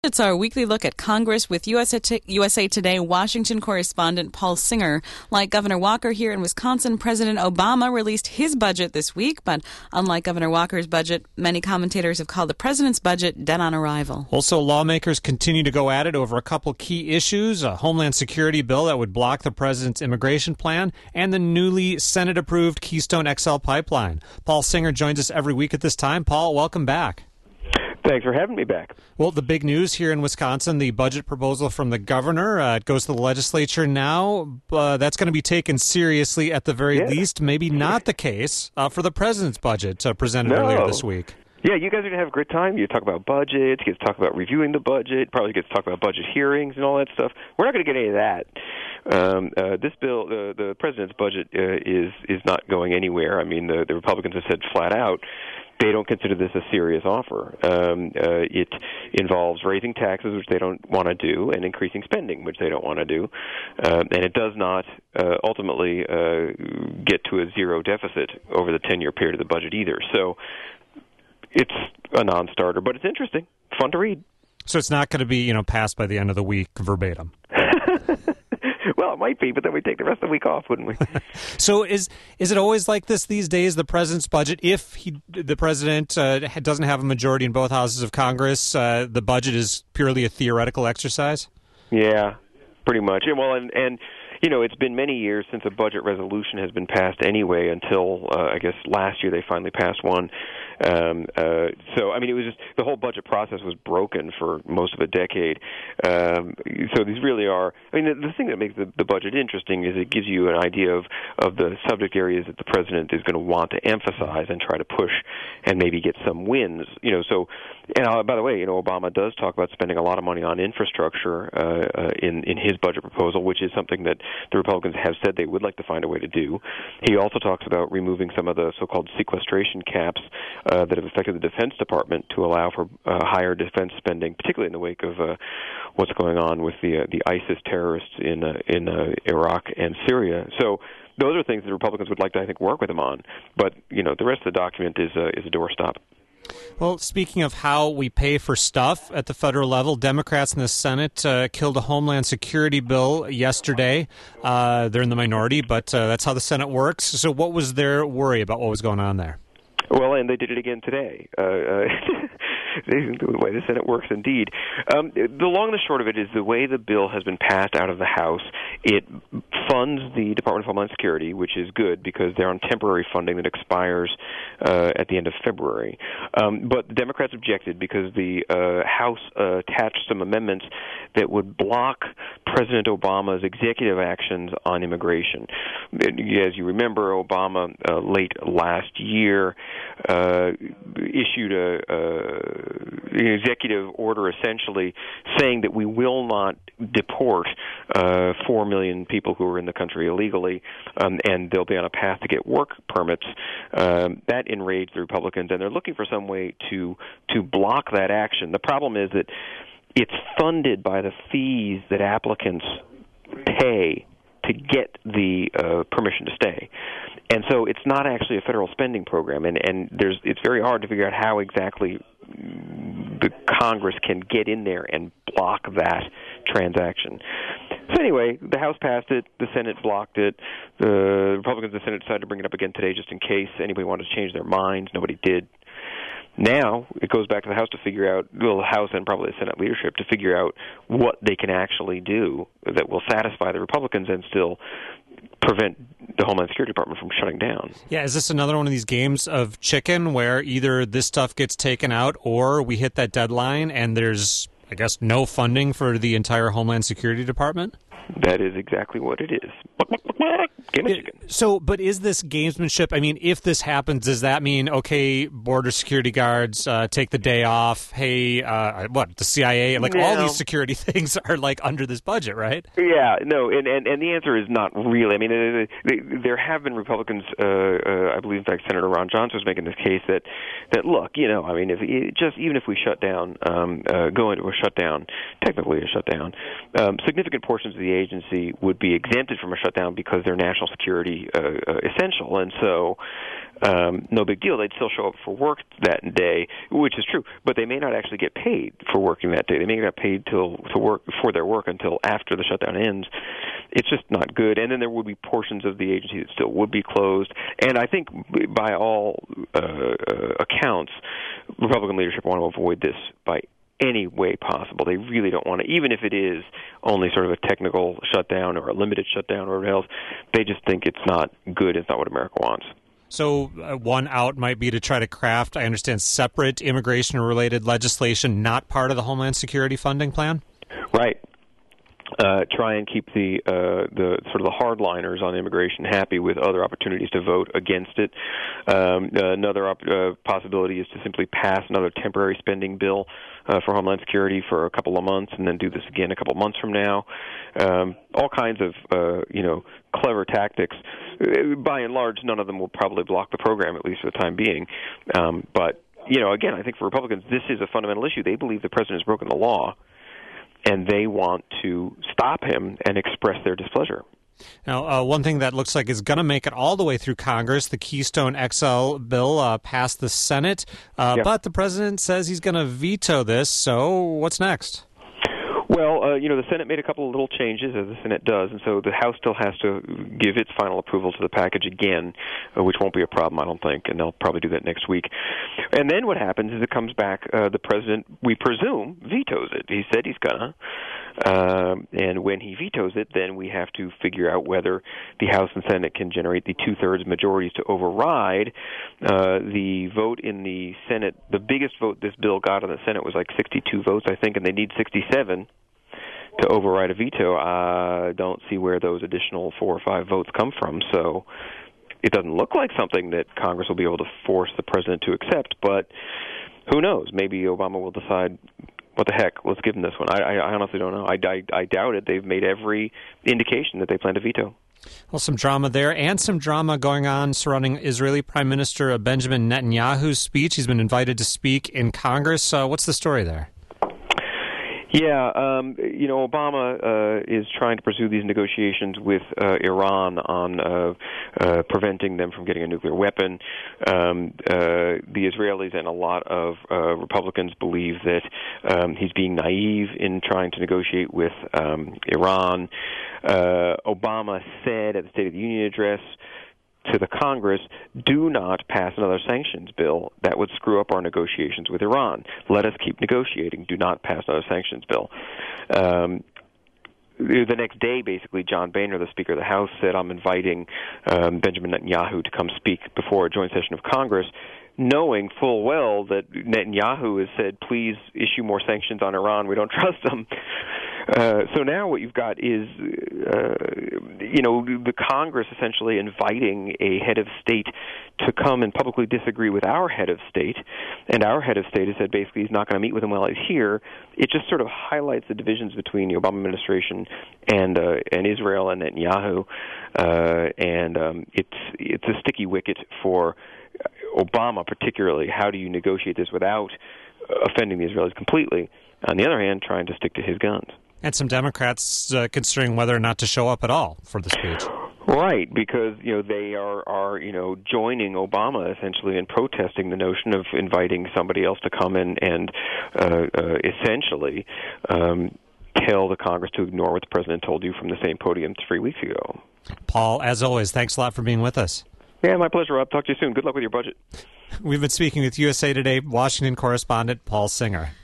It's our weekly look at Congress with USA Today Washington correspondent Paul Singer. Like Governor Walker here in Wisconsin, President Obama released his budget this week, but unlike Governor Walker's budget, many commentators have called the president's budget dead on arrival. Also, lawmakers continue to go at it over a couple key issues, a Homeland Security bill that would block the president's immigration plan, and the newly Senate-approved Keystone XL pipeline. Paul Singer joins us every week at this time. Paul, welcome back. Thanks for having me back. Well, the big news here in Wisconsin, the budget proposal from the governor, it goes to the legislature now. That's going to be taken seriously at the very least. Maybe not the case for the president's budget presented earlier this week. Yeah, you guys are going to have a great time. You talk about budgets, you get to talk about reviewing the budget, probably get to talk about budget hearings and all that stuff. We're not going to get any of that. This bill, the president's budget, is not going anywhere. I mean, the Republicans have said flat out they don't consider this a serious offer. It involves raising taxes, which they don't want to do, and increasing spending, which they don't want to do. And it does not ultimately get to a zero deficit over the 10-year period of the budget either. So it's a non-starter, but it's interesting, fun to read. So it's not going to be, passed by the end of the week verbatim. Well, it might be, but then we'd take the rest of the week off, wouldn't we? So is it always like this these days, the president's budget? If the president doesn't have a majority in both houses of Congress, the budget is purely a theoretical exercise? Yeah, pretty much. Well, and it's been many years since a budget resolution has been passed anyway until, I guess, last year they finally passed one. So, I mean, it was just the whole budget process was broken for most of a decade. So these really are, I mean, the thing that makes the budget interesting is it gives you an idea of the subject areas that the president is going to want to emphasize and try to push and maybe get some wins. So, and by the way, Obama does talk about spending a lot of money on infrastructure in his budget proposal, which is something that the Republicans have said they would like to find a way to do. He also talks about removing some of the so-called sequestration caps that have affected the Defense Department to allow for higher defense spending, particularly in the wake of what's going on with the ISIS terrorists in Iraq and Syria. So those are things that Republicans would like to, I think, work with him on. But the rest of the document is a doorstop. Well, speaking of how we pay for stuff at the federal level, Democrats in the Senate killed a Homeland Security bill yesterday. They're in the minority, but that's how the Senate works. So what was their worry about what was going on there? Well, and they did it again today. The way the Senate works, indeed. The long and the short of it is the way the bill has been passed out of the House, it funds the Department of Homeland Security, which is good because they're on temporary funding that expires at the end of February. But the Democrats objected because the House attached some amendments that would block President Obama's executive actions on immigration. As you remember, Obama late last year issued an executive order essentially saying that we will not deport 4 million people who are in the country illegally, and they'll be on a path to get work permits. That enraged the Republicans, and they're looking for some way to block that action. The problem is that it's funded by the fees that applicants pay to get the permission to stay. And so it's not actually a federal spending program, and it's very hard to figure out how exactly the Congress can get in there and block that transaction. So anyway, the House passed it, the Senate blocked it, the Republicans in the Senate decided to bring it up again today just in case anybody wanted to change their minds. Nobody did. Now it goes back to the House to figure out, the House and probably the Senate leadership, to figure out what they can actually do that will satisfy the Republicans and still prevent the Homeland Security Department from shutting down. Yeah, is this another one of these games of chicken where either this stuff gets taken out or we hit that deadline and there's, I guess, no funding for the entire Homeland Security Department? That is exactly what it is. Game of chicken. So, but is this gamesmanship? I mean, if this happens, does that mean, okay, border security guards take the day off? Hey, the CIA? Like, all these security things are, under this budget, right? Yeah, no, and the answer is not really. I mean, there have been Republicans, I believe, in fact, Senator Ron Johnson was making this case that look, I mean, even if we shut down, go into a shutdown, technically a shutdown, significant portions of the agency would be exempted from a shutdown because they're national security essential, and so no big deal. They'd still show up for work that day, which is true, but they may not actually get paid for working that day. They may not get paid to work for their work until after the shutdown ends. It's just not good. And then there would be portions of the agency that still would be closed. And I think by all accounts, Republican leadership want to avoid this by any way possible. They really don't want to, even if it is only sort of a technical shutdown or a limited shutdown or whatever else, they just think it's not good. It's not what America wants. So one out might be to try to craft, I understand, separate immigration-related legislation not part of the Homeland Security funding plan? Right. Try and keep the sort of the hardliners on immigration happy with other opportunities to vote against it. Another possibility is to simply pass another temporary spending bill for Homeland Security for a couple of months, and then do this again a couple of months from now. All kinds of clever tactics. By and large, none of them will probably block the program, at least for the time being. But again, I think for Republicans, this is a fundamental issue. They believe the president has broken the law, and they want to stop him and express their displeasure. Now, one thing that looks like is going to make it all the way through Congress, the Keystone XL bill passed the Senate, but the president says he's going to veto this, so what's next? Well, the Senate made a couple of little changes, as the Senate does, and so the House still has to give its final approval to the package again, which won't be a problem, I don't think, and they'll probably do that next week. And then what happens is it comes back, the president, we presume, vetoes it. He said he's gonna. And when he vetoes it, then we have to figure out whether the House and Senate can generate the two-thirds majorities to override. The vote in the Senate, the biggest vote this bill got in the Senate was like 62 votes, I think, and they need 67 to override a veto. I don't see where those additional 4 or 5 votes come from, so it doesn't look like something that Congress will be able to force the president to accept, but who knows? Maybe Obama will decide, what the heck, let's give him this one. I honestly don't know. I doubt it. They've made every indication that they plan to veto. Well, some drama there, and some drama going on surrounding Israeli Prime Minister Benjamin Netanyahu's speech. He's been invited to speak in Congress. What's the story there? Yeah, Obama is trying to pursue these negotiations with Iran on preventing them from getting a nuclear weapon. The Israelis and a lot of Republicans believe that he's being naive in trying to negotiate with Iran. Obama said at the State of the Union address to the Congress, do not pass another sanctions bill. That would screw up our negotiations with Iran. Let us keep negotiating. Do not pass another sanctions bill. The next day, basically, John Boehner, the Speaker of the House, said, I'm inviting Benjamin Netanyahu to come speak before a joint session of Congress, knowing full well that Netanyahu has said, please issue more sanctions on Iran. We don't trust them. So now what you've got is, the Congress essentially inviting a head of state to come and publicly disagree with our head of state, and our head of state has said basically he's not going to meet with him while he's here. It just sort of highlights the divisions between the Obama administration and Israel and Netanyahu, and it's a sticky wicket for Obama particularly. How do you negotiate this without offending the Israelis completely? On the other hand, trying to stick to his guns. And some Democrats considering whether or not to show up at all for the speech. Right, because they are joining Obama essentially in protesting the notion of inviting somebody else to come in and essentially tell the Congress to ignore what the president told you from the same podium 3 weeks ago. Paul, as always, thanks a lot for being with us. Yeah, my pleasure, Rob. Talk to you soon. Good luck with your budget. We've been speaking with USA Today Washington correspondent Paul Singer.